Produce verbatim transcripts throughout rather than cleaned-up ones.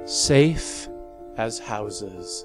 Safe as Houses.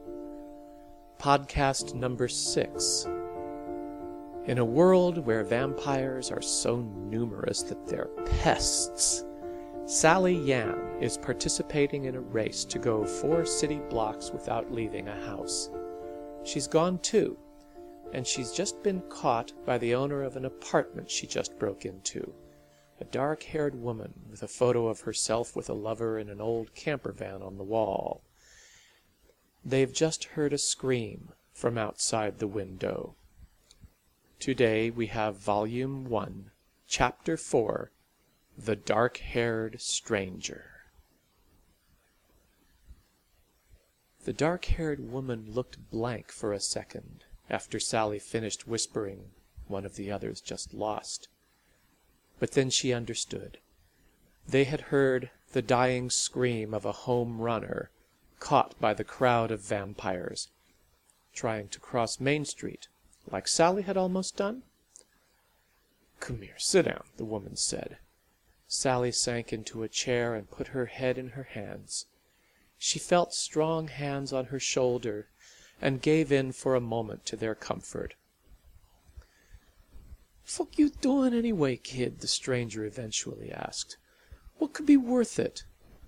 Podcast number six. In a world where vampires are so numerous that they're pests, Sally Yan is participating in a race to go four city blocks without leaving a house. She's gone two, and she's just been caught by the owner of an apartment she just broke into. A dark-haired woman with a photo of herself with a lover in an old camper van on the wall. They've just heard a scream from outside the window. Today we have Volume one, Chapter four, The Dark-Haired Stranger. The dark-haired woman looked blank for a second after Sally finished whispering one of the others just lost. But then she understood. They had heard the dying scream of a home runner caught by the crowd of vampires, trying to cross Main Street, like Sally had almost done. "Come here, sit down," the woman said. Sally sank into a chair and put her head in her hands. She felt strong hands on her shoulder and gave in for a moment to their comfort. "Fuck you doing anyway, kid?" the stranger eventually asked. "What could be worth it?"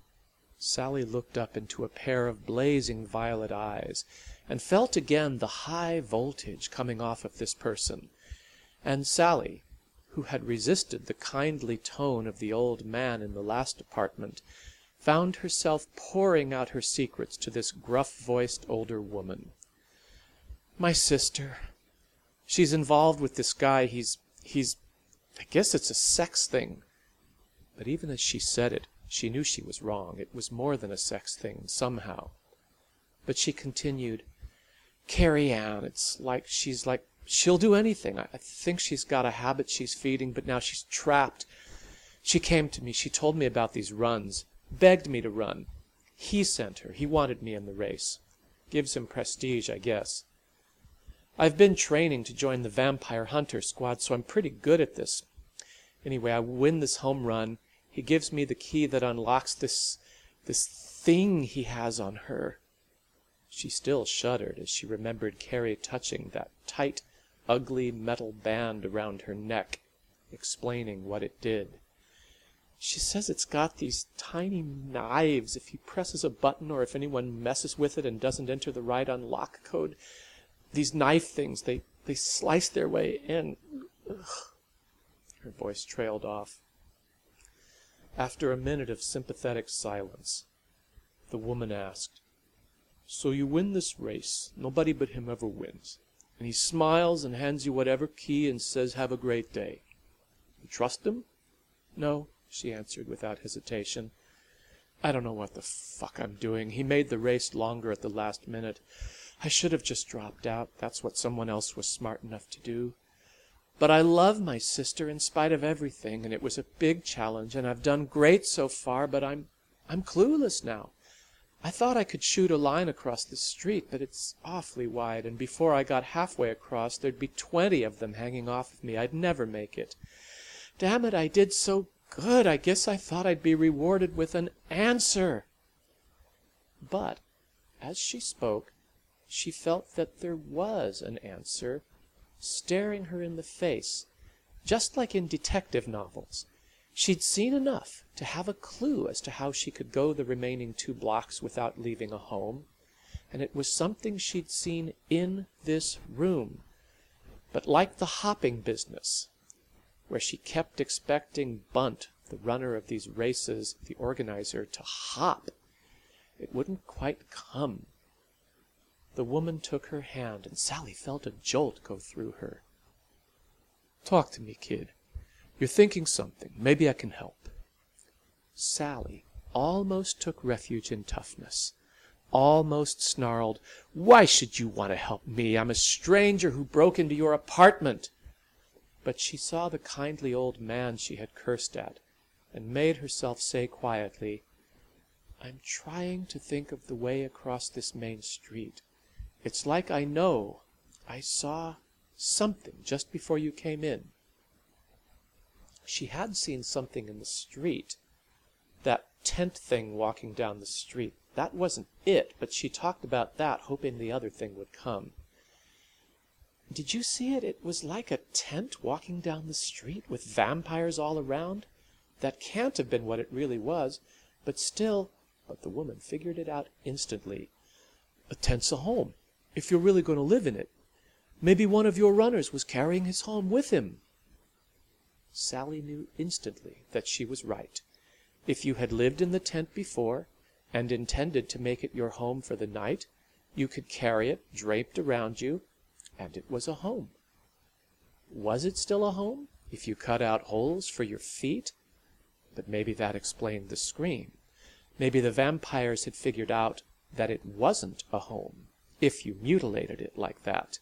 Sally looked up into a pair of blazing violet eyes and felt again the high voltage coming off of this person. And Sally, who had resisted the kindly tone of the old man in the last apartment, found herself pouring out her secrets to this gruff-voiced older woman. "My sister. She's involved with this guy. He's... He's... I guess it's a sex thing." But even as she said it, she knew she was wrong. It was more than a sex thing, somehow. But she continued, "Carrie Ann, it's like she's like... She'll do anything. I think she's got a habit she's feeding, but now she's trapped. She came to me. She told me about these runs. Begged me to run. He sent her. He wanted me in the race. Gives him prestige, I guess. I've been training to join the Vampire Hunter Squad, so I'm pretty good at this. Anyway, I win this home run. He gives me the key that unlocks this... this thing he has on her." She still shuddered as she remembered Carrie touching that tight, ugly metal band around her neck, explaining what it did. "She says it's got these tiny knives. If he presses a button or if anyone messes with it and doesn't enter the right unlock code, these knife things, they, they slice their way in." Ugh. Her voice trailed off. After a minute of sympathetic silence, the woman asked, "So you win this race. Nobody but him ever wins. And he smiles and hands you whatever key and says, 'Have a great day.' You trust him?" "No," she answered without hesitation. "I don't know what the fuck I'm doing. He made the race longer at the last minute. I should have just dropped out. That's what someone else was smart enough to do. But I love my sister in spite of everything, and it was a big challenge, and I've done great so far, but I'm I'm clueless now. I thought I could shoot a line across the street, but it's awfully wide, and before I got halfway across, there'd be twenty of them hanging off of me. I'd never make it. Damn it, I did so good. I guess I thought I'd be rewarded with an answer." But as she spoke, she felt that there was an answer staring her in the face, just like in detective novels. She'd seen enough to have a clue as to how she could go the remaining two blocks without leaving a home, and it was something she'd seen in this room. But like the hopping business, where she kept expecting Bunt, the runner of these races, the organizer, to hop, it wouldn't quite come. The woman took her hand, and Sally felt a jolt go through her. "Talk to me, kid. You're thinking something. Maybe I can help." Sally almost took refuge in toughness, almost snarled, "Why should you want to help me? I'm a stranger who broke into your apartment." But she saw the kindly old man she had cursed at, and made herself say quietly, "I'm trying to think of the way across this main street. It's like I know I saw something just before you came in." She had seen something in the street, that tent thing walking down the street. That wasn't it, but she talked about that, hoping the other thing would come. Did you see it? It was like a tent walking down the street with vampires all around. That can't have been what it really was, but still... But the woman figured it out instantly. A tent's a home, if you're really going to live in it. Maybe one of your runners was carrying his home with him. Sally knew instantly that she was right. If you had lived in the tent before, and intended to make it your home for the night, you could carry it draped around you, and it was a home. Was it still a home, if you cut out holes for your feet? But maybe that explained the scream. Maybe the vampires had figured out that it wasn't a home, if you mutilated it like that.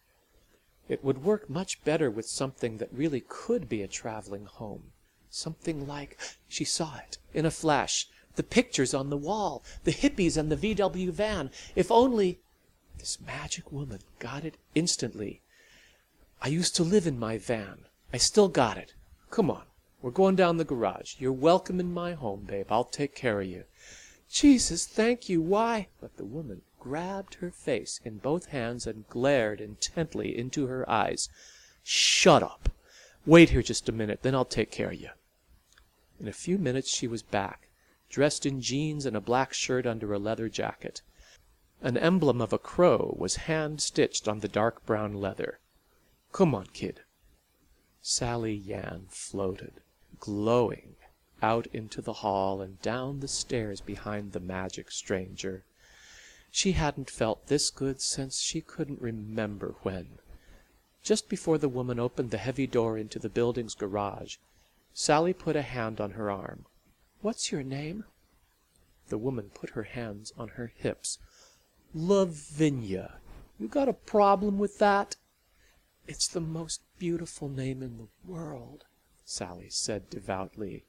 It would work much better with something that really could be a traveling home. Something like, she saw it, in a flash, the pictures on the wall, the hippies and the V W van. If only... This magic woman got it instantly. I used to live in my van. I still got it. Come on, we're going down the garage. You're welcome in my home, babe. I'll take care of you. Jesus, thank you. Why? But the woman grabbed her face in both hands and glared intently into her eyes. Shut up. Wait here just a minute, then I'll take care of you. In a few minutes she was back, dressed in jeans and a black shirt under a leather jacket. An emblem of a crow was hand-stitched on the dark brown leather. Come on, kid. Sally Yan floated, glowing, out into the hall and down the stairs behind the magic stranger. She hadn't felt this good since she couldn't remember when. Just before the woman opened the heavy door into the building's garage, Sally put a hand on her arm. What's your name? The woman put her hands on her hips. Lavinia. You got a problem with that? It's the most beautiful name in the world, Sally said devoutly.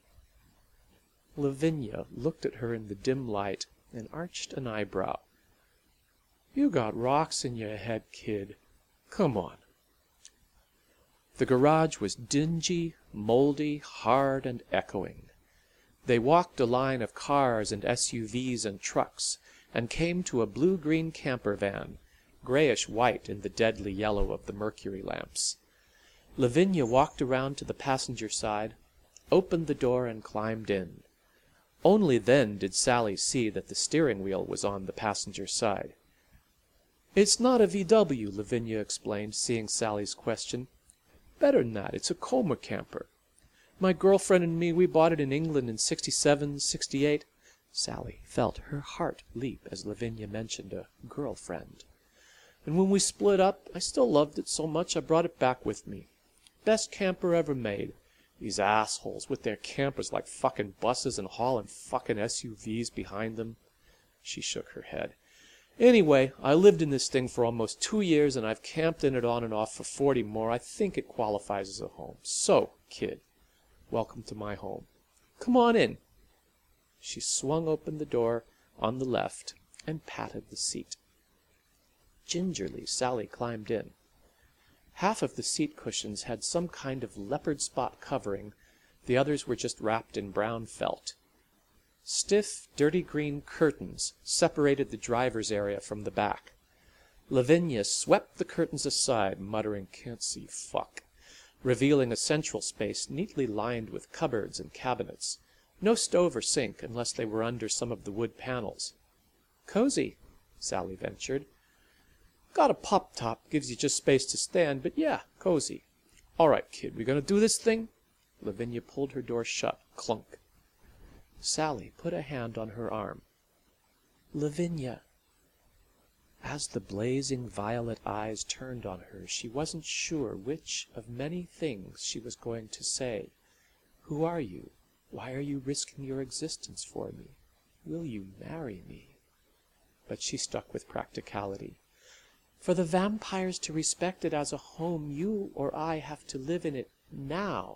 Lavinia looked at her in the dim light and arched an eyebrow. You got rocks in your head, kid. Come on. The garage was dingy, moldy, hard, and echoing. They walked a line of cars and S U Vs and trucks, and came to a blue-green camper van, grayish-white in the deadly yellow of the mercury lamps. Lavinia walked around to the passenger side, opened the door, and climbed in. Only then did Sally see that the steering wheel was on the passenger side. It's not a V W, Lavinia explained, seeing Sally's question. Better than that, it's a Comer camper. My girlfriend and me, we bought it in England in sixty-seven, sixty-eight. Sally felt her heart leap as Lavinia mentioned a girlfriend. And when we split up, I still loved it so much I brought it back with me. Best camper ever made. These assholes with their campers like fucking buses and hauling fucking S U Vs behind them. She shook her head. Anyway, I lived in this thing for almost two years, and I've camped in it on and off for forty more. I think it qualifies as a home. So, kid, welcome to my home. Come on in. She swung open the door on the left and patted the seat. Gingerly, Sally climbed in. Half of the seat cushions had some kind of leopard spot covering. The others were just wrapped in brown felt. Stiff, dirty green curtains separated the driver's area from the back. Lavinia swept the curtains aside, muttering, "Can't see fuck," revealing a central space neatly lined with cupboards and cabinets. No stove or sink, unless they were under some of the wood panels. "Cozy," Sally ventured. "Got a pop-top, gives you just space to stand, but yeah, cozy. All right, kid, we gonna do this thing?" Lavinia pulled her door shut. Clunk. Sally put a hand on her arm. "Lavinia." As the blazing violet eyes turned on her, she wasn't sure which of many things she was going to say. Who are you? Why are you risking your existence for me? Will you marry me? But she stuck with practicality. For the vampires to respect it as a home, you or I have to live in it now.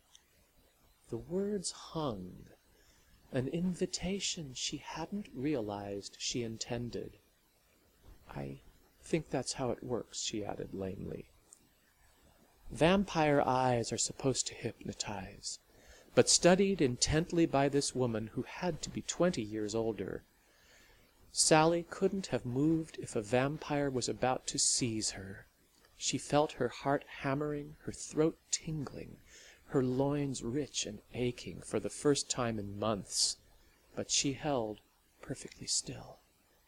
The words hung. An invitation she hadn't realized she intended. "I think that's how it works," she added lamely. Vampire eyes are supposed to hypnotize. but studied intently by this woman who had to be twenty years older. Sally couldn't have moved if a vampire was about to seize her. She felt her heart hammering, her throat tingling, her loins rich and aching for the first time in months, but she held perfectly still.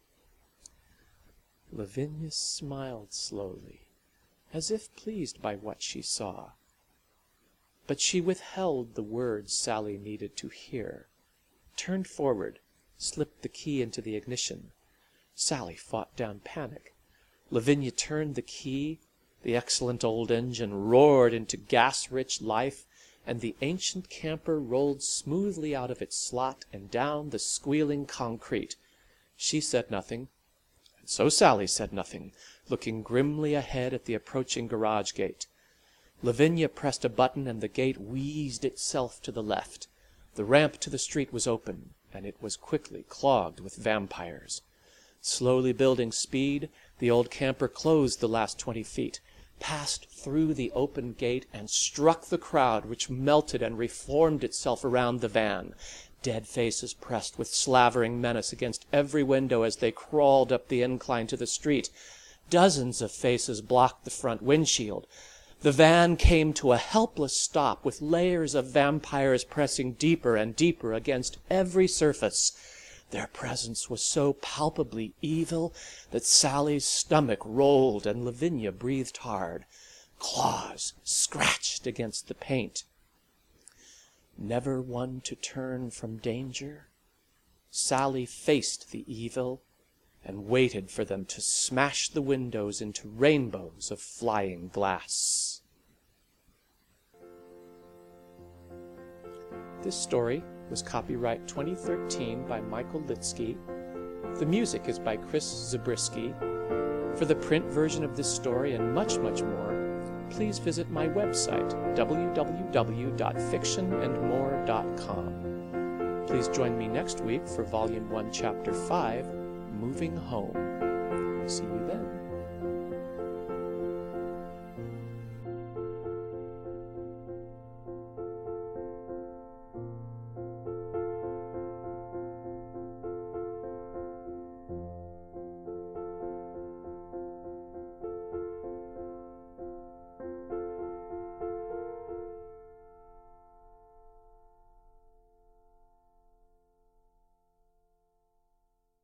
Lavinia smiled slowly, as if pleased by what she saw. But she withheld the words Sally needed to hear, turned forward, slipped the key into the ignition. Sally fought down panic. Lavinia turned the key, the excellent old engine roared into gas-rich life, and the ancient camper rolled smoothly out of its slot and down the squealing concrete. She said nothing, and so Sally said nothing, looking grimly ahead at the approaching garage gate. Lavinia pressed a button and the gate wheezed itself to the left. The ramp to the street was open, and it was quickly clogged with vampires. Slowly building speed, the old camper closed the last twenty feet, passed through the open gate, and struck the crowd, which melted and reformed itself around the van. Dead faces pressed with slavering menace against every window as they crawled up the incline to the street. Dozens of faces blocked the front windshield. The van came to a helpless stop, with layers of vampires pressing deeper and deeper against every surface. Their presence was so palpably evil that Sally's stomach rolled and Lavinia breathed hard. Claws scratched against the paint. Never one to turn from danger, Sally faced the evil and waited for them to smash the windows into rainbows of flying glass. This story was copyright twenty thirteen by Michael Litsky. The music is by Chris Zabriskie. For the print version of this story and much, much more, please visit my website, w w w dot fiction and more dot com. Please join me next week for Volume one, Chapter five, Moving Home. See you then.